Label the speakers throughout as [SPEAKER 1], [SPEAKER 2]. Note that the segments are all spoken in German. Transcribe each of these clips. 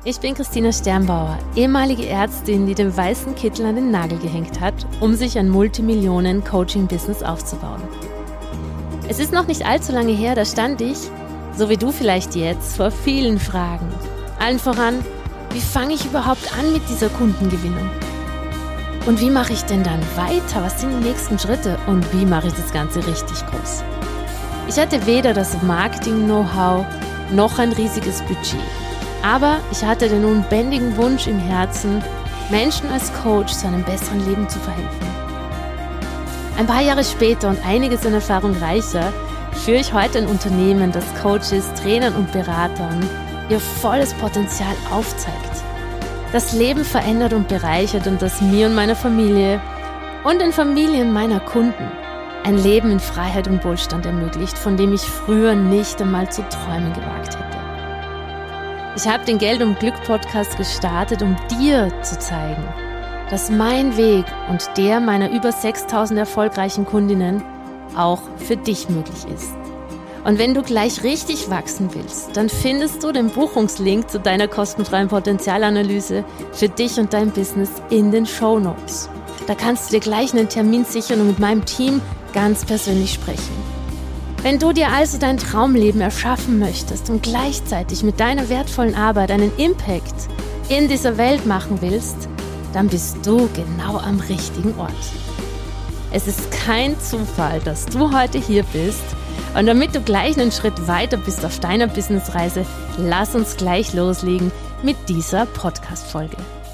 [SPEAKER 1] Ich bin Christina Sternbauer, ehemalige Ärztin, die den weißen Kittel an den Nagel gehängt hat, um sich ein Multimillionen-Coaching-Business aufzubauen. Es ist noch nicht allzu lange her, da stand ich, so wie du vielleicht jetzt, vor vielen Fragen. Allen voran, wie fange ich überhaupt an mit dieser Kundengewinnung? Und wie mache ich denn dann weiter? Was sind die nächsten Schritte? Und wie mache ich das Ganze richtig groß? Ich hatte weder das Marketing-Know-how noch ein riesiges Budget. Aber ich hatte den unbändigen Wunsch im Herzen, Menschen als Coach zu einem besseren Leben zu verhelfen. Ein paar Jahre später und einiges an Erfahrung reicher, führe ich heute ein Unternehmen, das Coaches, Trainern und Beratern ihr volles Potenzial aufzeigt, das Leben verändert und bereichert und das mir und meiner Familie und den Familien meiner Kunden ein Leben in Freiheit und Wohlstand ermöglicht, von dem ich früher nicht einmal zu träumen gewagt hätte. Ich habe den Geld und Glück Podcast gestartet, um dir zu zeigen, dass mein Weg und der meiner über 6000 erfolgreichen Kundinnen auch für dich möglich ist. Und wenn du gleich richtig wachsen willst, dann findest du den Buchungslink zu deiner kostenfreien Potenzialanalyse für dich und dein Business in den Shownotes. Da kannst du dir gleich einen Termin sichern und mit meinem Team ganz persönlich sprechen. Wenn du dir also dein Traumleben erschaffen möchtest und gleichzeitig mit deiner wertvollen Arbeit einen Impact in dieser Welt machen willst, dann bist du genau am richtigen Ort. Es ist kein Zufall, dass du heute hier bist. Und damit du gleich einen Schritt weiter bist auf deiner Businessreise, lass uns gleich loslegen mit dieser Podcast-Folge.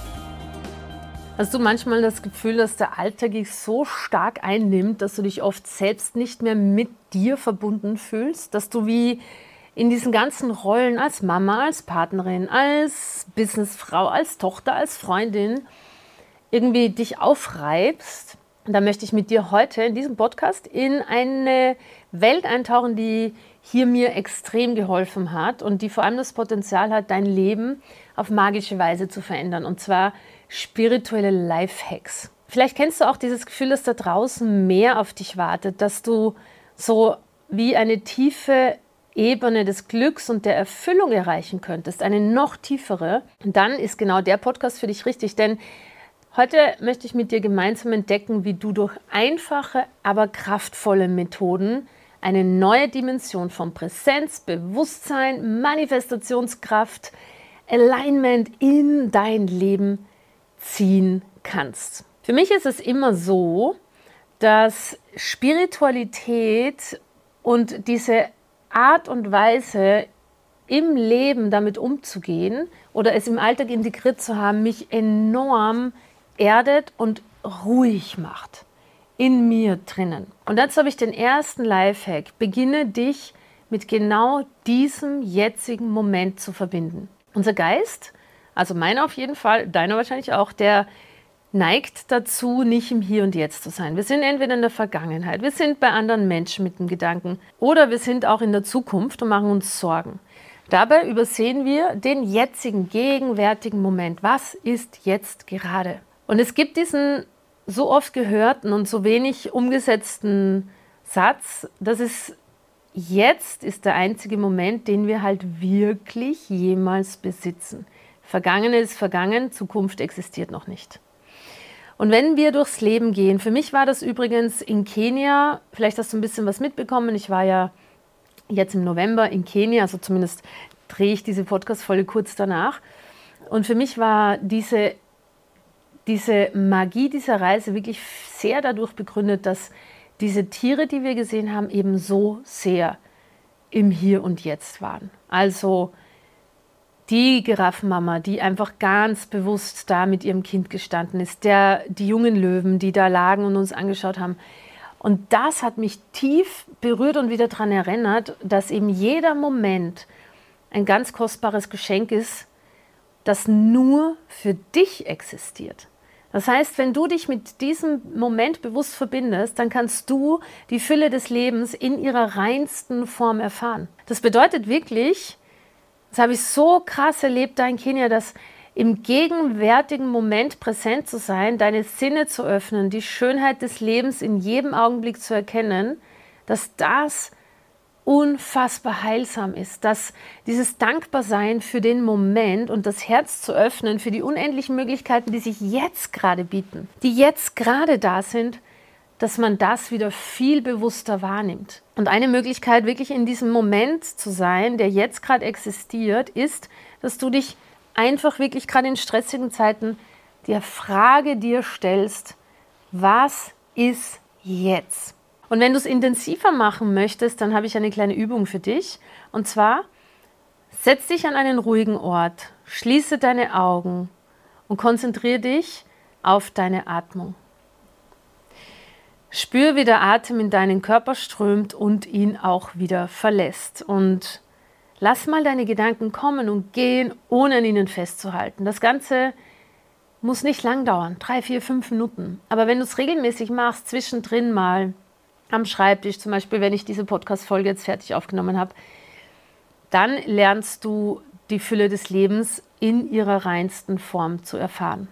[SPEAKER 1] Hast du manchmal das Gefühl, dass der Alltag dich so stark einnimmt, dass du dich oft selbst nicht mehr mit dir verbunden fühlst? Dass du wie in diesen ganzen Rollen als Mama, als Partnerin, als Businessfrau, als Tochter, als Freundin irgendwie dich aufreibst? Und da möchte ich mit dir heute in diesem Podcast in eine Welt eintauchen, die hier mir extrem geholfen hat und die vor allem das Potenzial hat, dein Leben auf magische Weise zu verändern. Und zwar spirituelle Lifehacks. Vielleicht kennst du auch dieses Gefühl, dass da draußen mehr auf dich wartet, dass du so wie eine tiefe Ebene des Glücks und der Erfüllung erreichen könntest, eine noch tiefere. Und dann ist genau der Podcast für dich richtig, denn heute möchte ich mit dir gemeinsam entdecken, wie du durch einfache, aber kraftvolle Methoden eine neue Dimension von Präsenz, Bewusstsein, Manifestationskraft, Alignment in dein Leben ziehen kannst. Für mich ist es immer so, dass Spiritualität und diese Art und Weise im Leben damit umzugehen oder es im Alltag integriert zu haben, mich enorm erdet und ruhig macht in mir drinnen. Und dazu habe ich den ersten Lifehack. Beginne dich mit genau diesem jetzigen Moment zu verbinden. Unser Geist, also meiner auf jeden Fall, deiner wahrscheinlich auch, der neigt dazu, nicht im Hier und Jetzt zu sein. Wir sind entweder in der Vergangenheit, wir sind bei anderen Menschen mit dem Gedanken oder wir sind auch in der Zukunft und machen uns Sorgen. Dabei übersehen wir den jetzigen, gegenwärtigen Moment. Was ist jetzt gerade? Und es gibt diesen so oft gehörten und so wenig umgesetzten Satz, dass es jetzt ist der einzige Moment, den wir halt wirklich jemals besitzen. Vergangenes ist vergangen, Zukunft existiert noch nicht. Und wenn wir durchs Leben gehen, für mich war das übrigens in Kenia, vielleicht hast du ein bisschen was mitbekommen, ich war ja jetzt im November in Kenia, also zumindest drehe ich diese Podcast-Folge kurz danach. Und für mich war diese Magie dieser Reise wirklich sehr dadurch begründet, dass diese Tiere, die wir gesehen haben, eben so sehr im Hier und Jetzt waren. Also die Giraffenmama, die einfach ganz bewusst da mit ihrem Kind gestanden ist, die jungen Löwen, die da lagen und uns angeschaut haben. Und das hat mich tief berührt und wieder daran erinnert, dass eben jeder Moment ein ganz kostbares Geschenk ist, das nur für dich existiert. Das heißt, wenn du dich mit diesem Moment bewusst verbindest, dann kannst du die Fülle des Lebens in ihrer reinsten Form erfahren. Das bedeutet wirklich, das habe ich so krass erlebt da in Kenia, dass im gegenwärtigen Moment präsent zu sein, deine Sinne zu öffnen, die Schönheit des Lebens in jedem Augenblick zu erkennen, dass das unfassbar heilsam ist, dass dieses Dankbarsein für den Moment und das Herz zu öffnen für die unendlichen Möglichkeiten, die sich jetzt gerade bieten, die jetzt gerade da sind, dass man das wieder viel bewusster wahrnimmt. Und eine Möglichkeit, wirklich in diesem Moment zu sein, der jetzt gerade existiert, ist, dass du dich einfach wirklich gerade in stressigen Zeiten der Frage dir stellst, was ist jetzt? Und wenn du es intensiver machen möchtest, dann habe ich eine kleine Übung für dich. Und zwar, setz dich an einen ruhigen Ort, schließe deine Augen und konzentriere dich auf deine Atmung. Spür, wie der Atem in deinen Körper strömt und ihn auch wieder verlässt. Und lass mal deine Gedanken kommen und gehen, ohne an ihnen festzuhalten. Das Ganze muss nicht lang dauern, 3, 4, 5 Minuten. Aber wenn du es regelmäßig machst, zwischendrin mal am Schreibtisch, zum Beispiel, wenn ich diese Podcast-Folge jetzt fertig aufgenommen habe, dann lernst du die Fülle des Lebens in ihrer reinsten Form zu erfahren.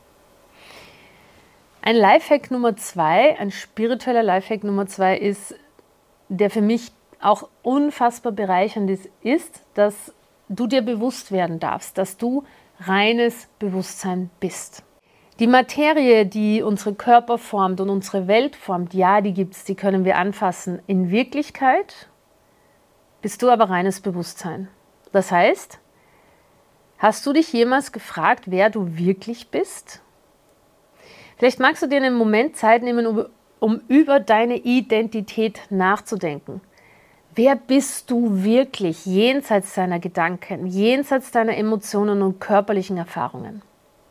[SPEAKER 1] Ein Lifehack Nummer 2, ein spiritueller Lifehack Nummer 2 ist, der für mich auch unfassbar bereichernd ist, dass du dir bewusst werden darfst, dass du reines Bewusstsein bist. Die Materie, die unsere Körper formt und unsere Welt formt, ja, die gibt es, die können wir anfassen. In Wirklichkeit bist du aber reines Bewusstsein. Das heißt, hast du dich jemals gefragt, wer du wirklich bist? Vielleicht magst du dir einen Moment Zeit nehmen, um über deine Identität nachzudenken. Wer bist du wirklich jenseits deiner Gedanken, jenseits deiner Emotionen und körperlichen Erfahrungen?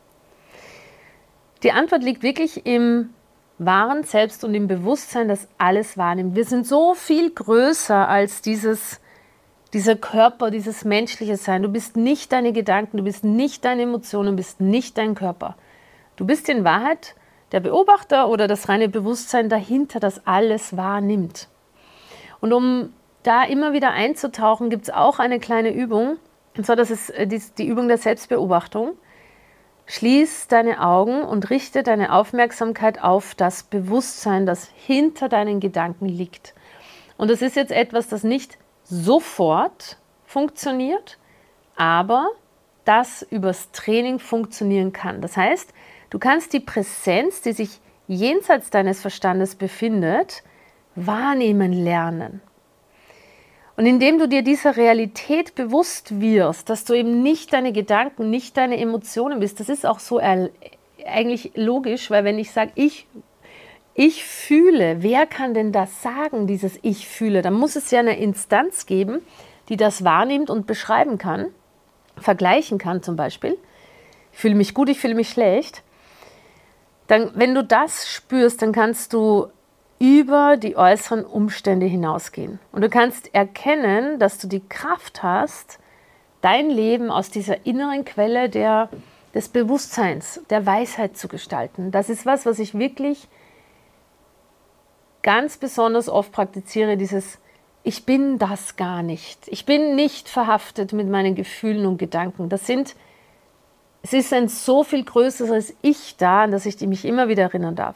[SPEAKER 1] Die Antwort liegt wirklich im wahren Selbst und im Bewusstsein, das alles wahrnimmt. Wir sind so viel größer als dieser Körper, dieses menschliche Sein. Du bist nicht deine Gedanken, du bist nicht deine Emotionen, du bist nicht dein Körper. Du bist in Wahrheit der Beobachter oder das reine Bewusstsein dahinter, das alles wahrnimmt. Und um da immer wieder einzutauchen, gibt es auch eine kleine Übung. Und zwar, das ist die Übung der Selbstbeobachtung. Schließ deine Augen und richte deine Aufmerksamkeit auf das Bewusstsein, das hinter deinen Gedanken liegt. Und das ist jetzt etwas, das nicht sofort funktioniert, aber das übers Training funktionieren kann. Das heißt, du kannst die Präsenz, die sich jenseits deines Verstandes befindet, wahrnehmen lernen. Und indem du dir dieser Realität bewusst wirst, dass du eben nicht deine Gedanken, nicht deine Emotionen bist, das ist auch so eigentlich logisch, weil wenn ich sage, ich fühle, wer kann denn das sagen, dieses Ich fühle? Dann muss es ja eine Instanz geben, die das wahrnimmt und beschreiben kann, vergleichen kann zum Beispiel. Ich fühle mich gut, ich fühle mich schlecht. Dann, wenn du das spürst, dann kannst du über die äußeren Umstände hinausgehen. Und du kannst erkennen, dass du die Kraft hast, dein Leben aus dieser inneren Quelle des Bewusstseins, der Weisheit zu gestalten. Das ist was ich wirklich ganz besonders oft praktiziere, dieses Ich bin das gar nicht. Ich bin nicht verhaftet mit meinen Gefühlen und Gedanken. Es ist ein so viel größeres Ich da, an das ich mich immer wieder erinnern darf.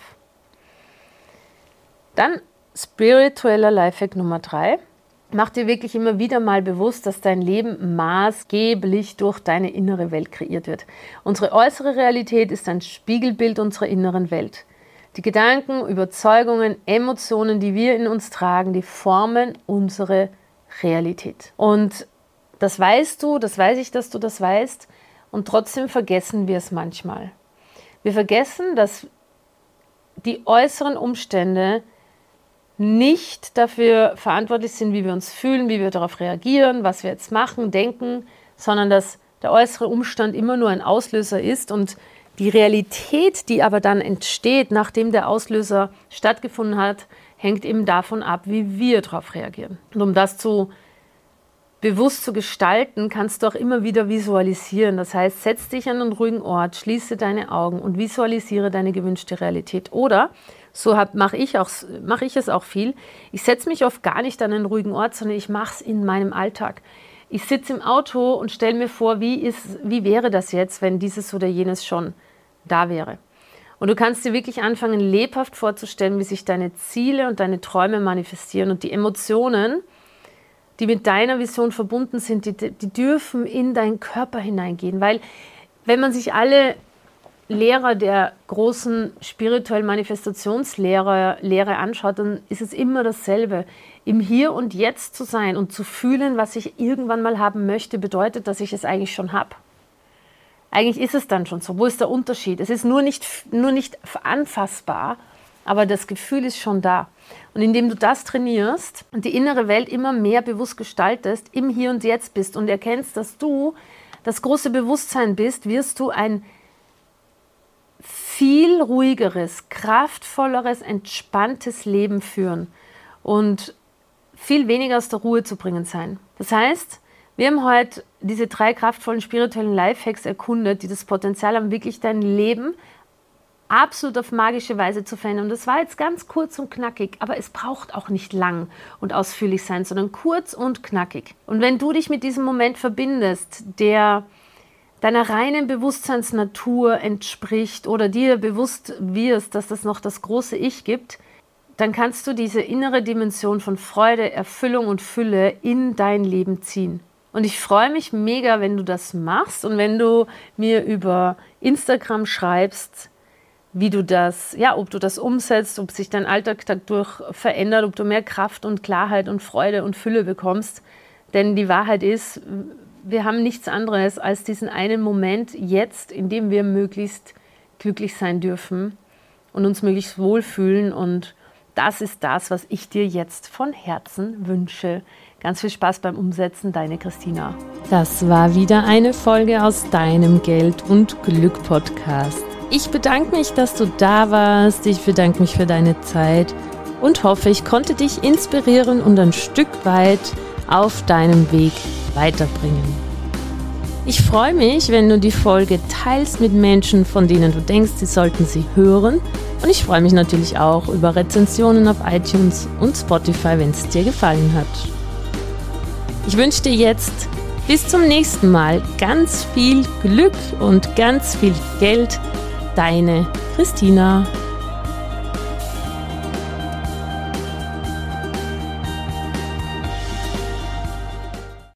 [SPEAKER 1] Dann spiritueller Lifehack Nummer 3. Mach dir wirklich immer wieder mal bewusst, dass dein Leben maßgeblich durch deine innere Welt kreiert wird. Unsere äußere Realität ist ein Spiegelbild unserer inneren Welt. Die Gedanken, Überzeugungen, Emotionen, die wir in uns tragen, die formen unsere Realität. Und das weißt du, das weiß ich, dass du das weißt. Und trotzdem vergessen wir es manchmal. Wir vergessen, dass die äußeren Umstände nicht dafür verantwortlich sind, wie wir uns fühlen, wie wir darauf reagieren, was wir jetzt machen, denken, sondern dass der äußere Umstand immer nur ein Auslöser ist und die Realität, die aber dann entsteht, nachdem der Auslöser stattgefunden hat, hängt eben davon ab, wie wir darauf reagieren. Und um das bewusst zu gestalten, kannst du auch immer wieder visualisieren. Das heißt, setz dich an einen ruhigen Ort, schließe deine Augen und visualisiere deine gewünschte Realität. Oder, so mache ich es auch viel, ich setze mich oft gar nicht an einen ruhigen Ort, sondern ich mache es in meinem Alltag. Ich sitze im Auto und stelle mir vor, wie wäre das jetzt, wenn dieses oder jenes schon da wäre. Und du kannst dir wirklich anfangen, lebhaft vorzustellen, wie sich deine Ziele und deine Träume manifestieren und die Emotionen, die mit deiner Vision verbunden sind, die dürfen in deinen Körper hineingehen. Weil wenn man sich alle Lehrer der großen spirituellen Manifestationslehre anschaut, dann ist es immer dasselbe. Im Hier und Jetzt zu sein und zu fühlen, was ich irgendwann mal haben möchte, bedeutet, dass ich es eigentlich schon habe. Eigentlich ist es dann schon so. Wo ist der Unterschied? Es ist nur nicht anfassbar, aber das Gefühl ist schon da. Und indem du das trainierst und die innere Welt immer mehr bewusst gestaltest, im Hier und Jetzt bist und erkennst, dass du das große Bewusstsein bist, wirst du ein viel ruhigeres, kraftvolleres, entspanntes Leben führen und viel weniger aus der Ruhe zu bringen sein. Das heißt, wir haben heute diese 3 kraftvollen spirituellen Lifehacks erkundet, die das Potenzial haben, wirklich dein Leben absolut auf magische Weise zu verändern. Und das war jetzt ganz kurz und knackig, aber es braucht auch nicht lang und ausführlich sein, sondern kurz und knackig. Und wenn du dich mit diesem Moment verbindest, der deiner reinen Bewusstseinsnatur entspricht oder dir bewusst wirst, dass es noch das große Ich gibt, dann kannst du diese innere Dimension von Freude, Erfüllung und Fülle in dein Leben ziehen. Und ich freue mich mega, wenn du das machst und wenn du mir über Instagram schreibst, wie du das, ob du das umsetzt, ob sich dein Alltag dadurch verändert, ob du mehr Kraft und Klarheit und Freude und Fülle bekommst. Denn die Wahrheit ist, wir haben nichts anderes als diesen einen Moment jetzt, in dem wir möglichst glücklich sein dürfen und uns möglichst wohlfühlen. Und das ist das, was ich dir jetzt von Herzen wünsche. Ganz viel Spaß beim Umsetzen, deine Christina.
[SPEAKER 2] Das war wieder eine Folge aus deinem Geld- und Glück-Podcast. Ich bedanke mich, dass du da warst. Ich bedanke mich für deine Zeit und hoffe, ich konnte dich inspirieren und ein Stück weit auf deinem Weg weiterbringen. Ich freue mich, wenn du die Folge teilst mit Menschen, von denen du denkst, sie sollten sie hören. Und ich freue mich natürlich auch über Rezensionen auf iTunes und Spotify, wenn es dir gefallen hat. Ich wünsche dir jetzt bis zum nächsten Mal ganz viel Glück und ganz viel Geld. Deine Christina.